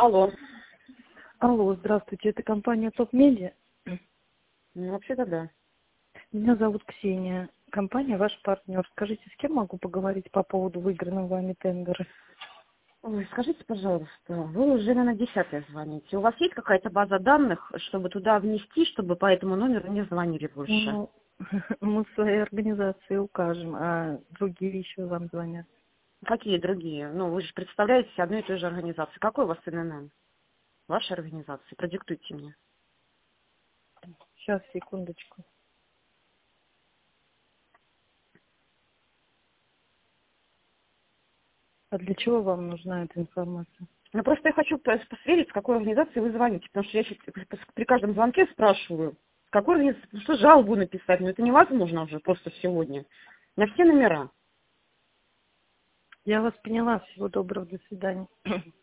Алло. Алло, здравствуйте, это компания Топ Медиа. Ну, вообще-то да. Меня зовут Ксения. Компания ваш партнер. Скажите, с кем могу поговорить по поводу выигранного вами тендера? Ой, скажите, пожалуйста, вы уже на 10-е звоните. У вас есть какая-то база данных, чтобы туда внести, чтобы по этому номеру не звонили больше? Ну, мы в своей организации укажем, а другие еще вам звонят. Какие другие? Ну, вы же представляете одной и той же организации. Какой у вас ИНН? Вашей организации? Продиктуйте мне. Сейчас, секундочку. А для чего вам нужна эта информация? Ну, просто я хочу посмотреть, с какой организации вы звоните, потому что я сейчас при каждом звонке спрашиваю, с какой организации, ну, что жалобу написать, но это невозможно уже просто сегодня. На все номера. Я вас поняла. Всего доброго. До свидания.